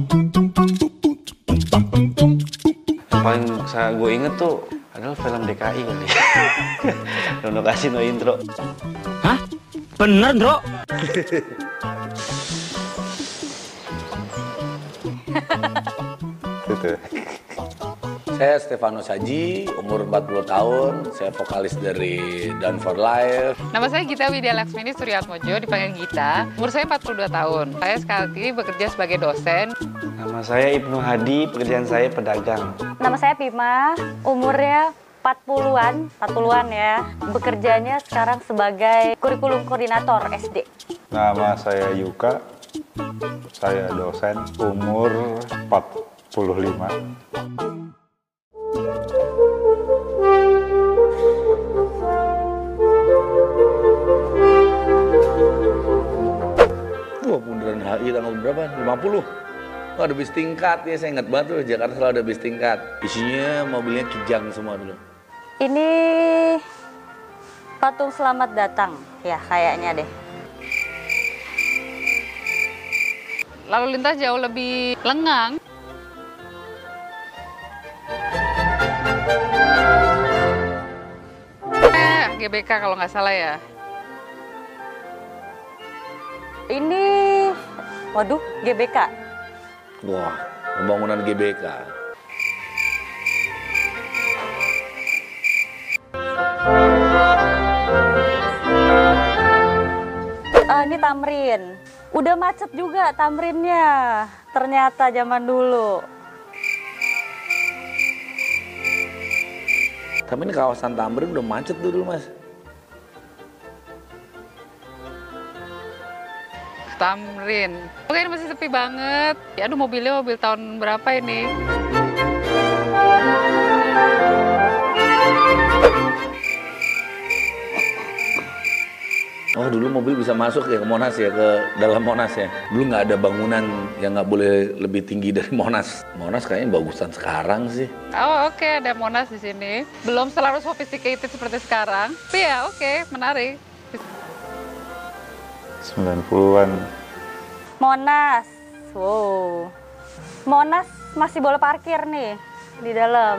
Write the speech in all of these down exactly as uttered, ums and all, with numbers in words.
Paling saya gue inget tuh adalah film D K I kali. Dono kasih no intro. Hah? Bener, Bro? Gitu. Saya Stefanus Haji, umur empat puluh tahun, saya vokalis dari Down for Life. Nama saya Gita Widya Laksmini Suryatmojo, dipanggil Gita. Umur saya empat puluh dua tahun. Saya sekarang ini bekerja sebagai dosen. Nama saya Ibnu Hadi, pekerjaan saya pedagang. Nama saya Pima, umurnya empat puluhan, empat puluhan ya. Bekerjanya sekarang sebagai kurikulum koordinator S D. Nama saya Yuka, saya dosen, umur empat puluh lima. Wah, bundaran H I tanggal berapa? lima puluh. Oh, ada bis tingkat ya, saya ingat banget tuh, Jakarta selalu ada bis tingkat. Isinya mobilnya Kijang semua dulu. Ini patung selamat datang, ya kayaknya deh. Lalu lintas jauh lebih lengang. Eh, G B K kalau nggak salah ya. Ini, waduh, G B K. Wah, pembangunan G B K. Uh, ini Tamrin. Udah macet juga Tamrinnya. Ternyata zaman dulu. Tapi ini kawasan Tamrin udah macet tuh dulu, Mas. Tamrin. Oke, ini masih sepi banget. Ya, aduh, mobilnya mobil tahun berapa ini? Oh, dulu mobil bisa masuk ya ke Monas ya, ke dalam Monas ya. Dulu nggak ada bangunan yang nggak boleh lebih tinggi dari Monas. Monas kayaknya bagusan sekarang sih. Oh, oke, okay. Ada Monas di sini. Belum selalu sophisticated seperti sekarang. Tapi ya, oke, okay. Menarik. sembilan puluhan. Monas. Wow. Monas masih boleh parkir nih di dalam.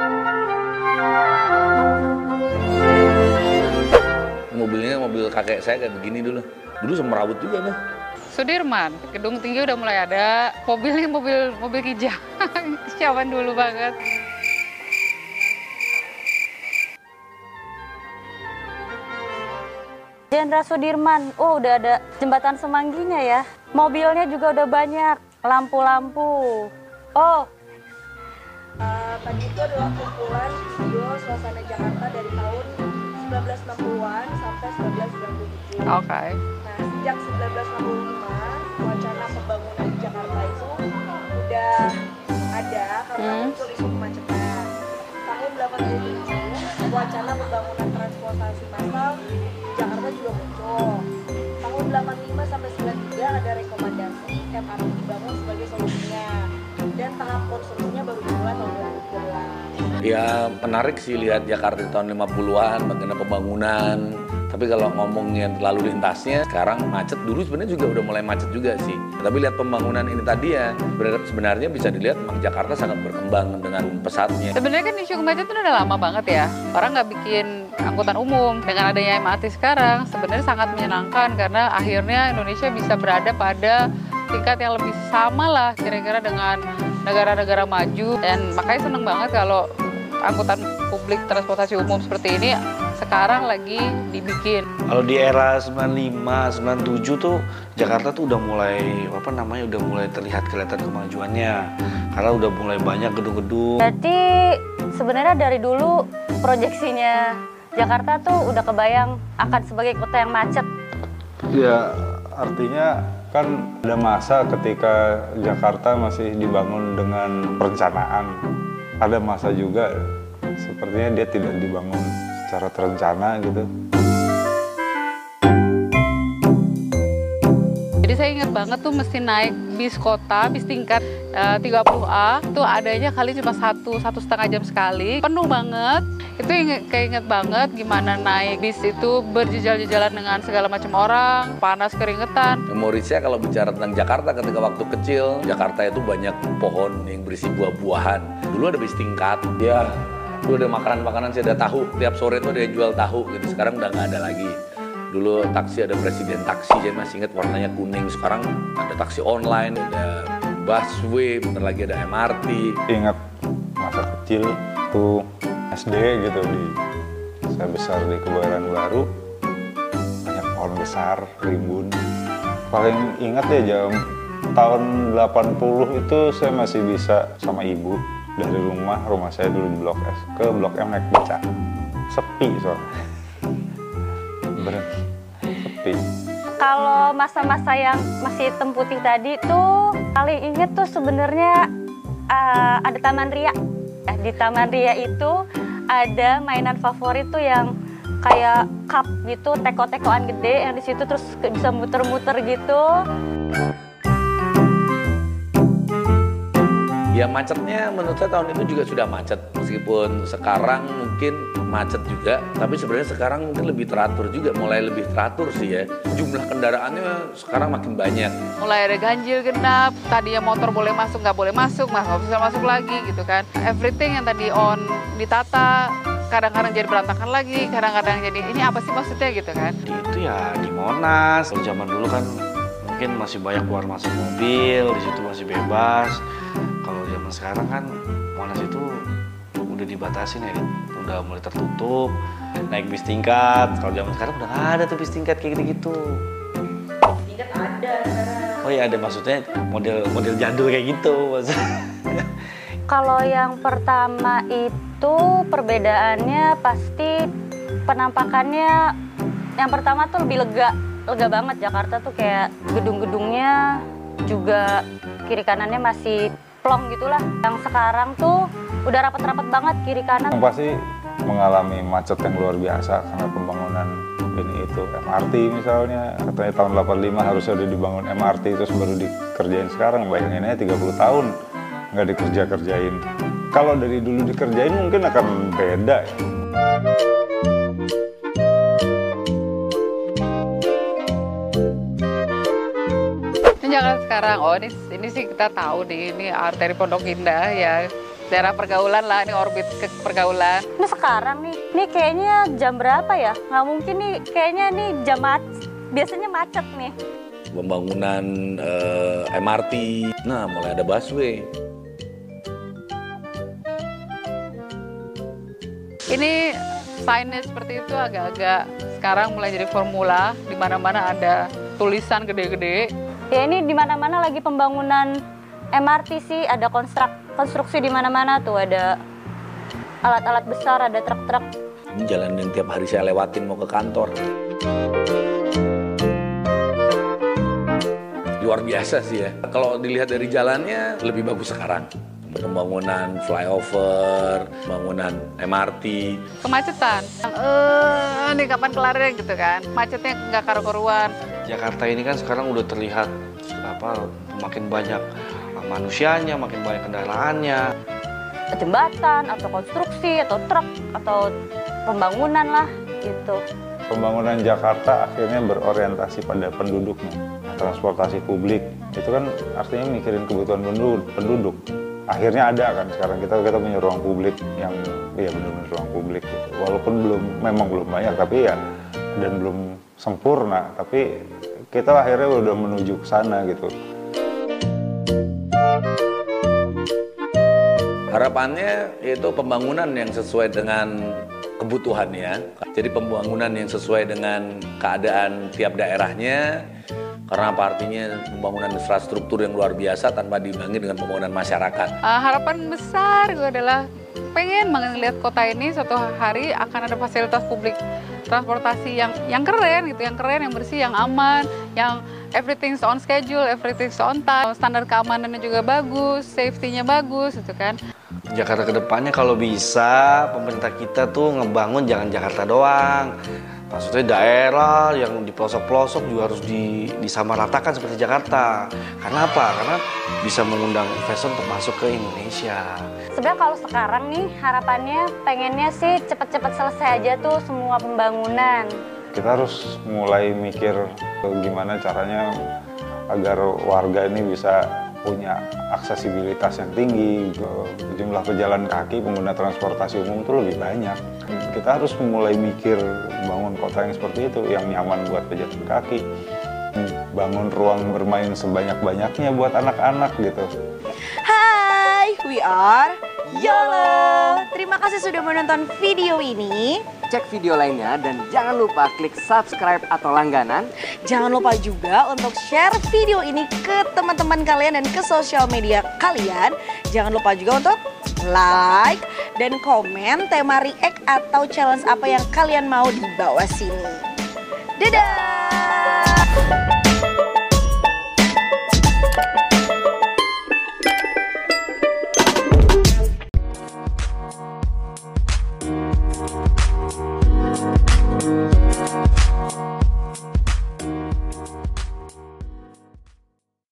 Mobilnya mobil kakek saya kayak begini dulu. Dulu semrawut juga tuh. Sudirman, gedung tinggi udah mulai ada. Mobilnya mobil mobil Kijang. Zaman dulu banget. Jenderal Sudirman, oh udah ada jembatan semangginya ya. Mobilnya juga udah banyak, lampu-lampu. Oh, Uh, tadi itu adalah kumpulan video suasana Jakarta dari tahun sembilan belas enam puluhan sampai seribu sembilan ratus sembilan puluh tujuh. Oke. Okay. Nah, sejak seribu sembilan ratus enam puluh lima, wacana pembangunan di Jakarta itu udah ada karena hmm. muncul isu kemacetan. Tahun delapan puluh tujuh, wacana pembangunan transportasi massal di Jakarta juga muncul. Tahun delapan puluh lima sampai sembilan puluh tiga ada rekomendasi M R T dibangun sebagai solusinya. Dan tahap konstruksinya baru dimulai tahun dua ribu tiga belas. Ya menarik sih lihat Jakarta di tahun lima puluhan, bagaimana pembangunan. Tapi kalau ngomongin lalu lintasnya, sekarang macet. Dulu sebenarnya juga udah mulai macet juga sih. Tapi lihat pembangunan ini tadi ya, sebenarnya bisa dilihat memang Jakarta sangat berkembang dengan pesatnya. Sebenarnya kan isu kemacetan udah lama banget ya. Orang nggak bikin angkutan umum. Dengan adanya M R T sekarang, sebenarnya sangat menyenangkan karena akhirnya Indonesia bisa berada pada tingkat yang lebih sama lah kira-kira dengan negara-negara maju. Dan makanya seneng banget kalau angkutan publik transportasi umum seperti ini sekarang lagi dibikin. Kalau di era sembilan puluh lima, sembilan puluh tujuh tuh Jakarta tuh udah mulai apa namanya udah mulai terlihat kelihatan kemajuannya. Karena udah mulai banyak gedung-gedung. Berarti sebenarnya dari dulu proyeksinya Jakarta tuh udah kebayang akan sebagai kota yang macet. Ya, artinya kan ada masa ketika Jakarta masih dibangun dengan perencanaan. Ada masa juga sepertinya dia tidak dibangun secara terencana gitu. Jadi Jadi saya ingat banget tuh mesti naik bis kota, bis tingkat uh, tiga puluh A, itu adanya kali cuma satu, satu setengah jam sekali, penuh banget. Itu inget, keinget banget gimana naik bis itu berjejal-jejalan dengan segala macam orang, panas keringetan. Memori saya kalau bicara tentang Jakarta ketika waktu kecil, Jakarta itu banyak pohon yang berisi buah-buahan. Dulu ada bis tingkat, ya dulu ada makanan-makanan, saya ada tahu, tiap sore itu ada yang jual tahu gitu. Sekarang udah nggak ada lagi. Dulu taksi ada presiden taksi, saya masih ingat warnanya kuning. Sekarang ada taksi online, ada busway, bentar lagi ada M R T. Ingat masa kecil tuh S D gitu, di saya besar di Kebayoran Baru, banyak pohon besar, rimbun. Paling ingat ya jam tahun delapan puluh itu saya masih bisa sama ibu dari rumah, rumah saya dulu di Blok S ke Blok M naik beca. Sepi soalnya. Bener, sepi. Kalau masa-masa yang masih hitam putih tadi tuh paling inget tuh sebenarnya uh, ada Taman Ria. Eh, di Taman Ria itu ada mainan favorit tuh yang kayak cup gitu, teko-tekoan gede yang di situ terus bisa muter-muter gitu. Ya macetnya menurut saya tahun itu juga sudah macet, meskipun sekarang mungkin macet juga, tapi sebenarnya sekarang mungkin lebih teratur juga, mulai lebih teratur sih ya. Jumlah kendaraannya sekarang makin banyak. Mulai ada ganjil genap, tadinya motor boleh masuk, nggak boleh masuk, mas nggak bisa masuk lagi gitu kan. Everything yang tadi on ditata, kadang-kadang jadi berantakan lagi, kadang-kadang jadi ini apa sih maksudnya gitu kan. Itu ya di Monas, kalau zaman dulu kan mungkin masih banyak keluar masuk mobil, di situ masih bebas. Kalau zaman sekarang kan Monas itu udah dibatasin ya, udah mulai tertutup. Naik bis tingkat, kalau zaman sekarang udah nggak ada tuh bis tingkat kayak gitu-gitu. Tingkat ada sekarang. Oh iya ada, maksudnya model model jadul kayak gitu maksudnya. Kalau yang pertama itu perbedaannya pasti penampakannya, yang pertama tuh lebih lega, lega banget. Jakarta tuh kayak gedung-gedungnya juga kiri kanannya masih plong gitulah. Yang sekarang tuh udah rapat-rapat banget kiri kanan. Yang pasti mengalami macet yang luar biasa karena pembangunan ini itu. M R T misalnya, katanya tahun delapan puluh lima harusnya udah dibangun M R T, terus baru dikerjain sekarang. Bayangin aja tiga puluh tahun nggak dikerja-kerjain. Kalau dari dulu dikerjain mungkin akan beda ya. Jakarta sekarang, oh ini, ini sih kita tahu nih, ini arteri Pondok Indah ya, daerah pergaulan lah, ini orbit ke pergaulan. Ini sekarang nih, nih kayaknya jam berapa ya? Nggak mungkin nih, kayaknya nih jam macet, biasanya macet nih. Pembangunan uh, M R T, nah mulai ada busway. Ini signage seperti itu agak-agak sekarang mulai jadi formula, di mana-mana ada tulisan gede-gede. Ya ini di mana-mana lagi pembangunan M R T sih, ada konstruk, konstruksi di mana-mana tuh, ada alat-alat besar, ada truk-truk. Ini jalan yang tiap hari saya lewatin mau ke kantor. Luar biasa sih ya. Kalau dilihat dari jalannya lebih bagus sekarang. Pembangunan flyover, pembangunan M R T. Kemacetan, eh nih kapan kelarnya gitu kan, macetnya nggak karu-karuan. Jakarta ini kan sekarang udah terlihat apa makin banyak manusianya, makin banyak kendaraannya. Jembatan atau konstruksi atau truk atau pembangunan lah gitu. Pembangunan Jakarta akhirnya berorientasi pada penduduknya. Transportasi publik itu kan artinya mikirin kebutuhan penduduk. Akhirnya ada kan sekarang kita kita punya ruang publik yang ya benar-benar ruang publik gitu. Walaupun belum memang belum banyak tapi ya dan belum sempurna, tapi kita akhirnya udah menuju ke sana gitu. Harapannya yaitu pembangunan yang sesuai dengan kebutuhannya. Jadi pembangunan yang sesuai dengan keadaan tiap daerahnya. Karena apa artinya pembangunan infrastruktur yang luar biasa tanpa diimbangi dengan pembangunan masyarakat. Uh, harapan besar gue adalah pengen banget ngeliat kota ini suatu hari akan ada fasilitas publik transportasi yang yang keren gitu, yang keren, yang bersih, yang aman, yang everything's on schedule, everything's on time, standar keamanannya juga bagus, safety-nya bagus gitu kan. Jakarta kedepannya kalau bisa pemerintah kita tuh ngebangun jangan Jakarta doang, Maksudnya daerah yang di pelosok-pelosok juga harus di, disamaratakan seperti Jakarta. Karena apa? Karena bisa mengundang investor untuk masuk ke Indonesia. Sebenarnya kalau sekarang nih harapannya pengennya sih cepet-cepet selesai aja tuh semua pembangunan. Kita harus mulai mikir gimana caranya agar warga ini bisa punya aksesibilitas yang tinggi, jumlah pejalan kaki, pengguna transportasi umum itu lebih banyak. Kita harus mulai mikir bangun kota yang seperti itu, yang nyaman buat pejalan kaki, bangun ruang bermain sebanyak-banyaknya buat anak-anak gitu. Hai, we are YOLO. Terima kasih sudah menonton video ini. Cek video lainnya dan jangan lupa klik subscribe atau langganan. Jangan lupa juga untuk share video ini ke teman-teman kalian dan ke sosial media kalian. Jangan lupa juga untuk like dan komen tema react atau challenge apa yang kalian mau di bawah sini. Dadah!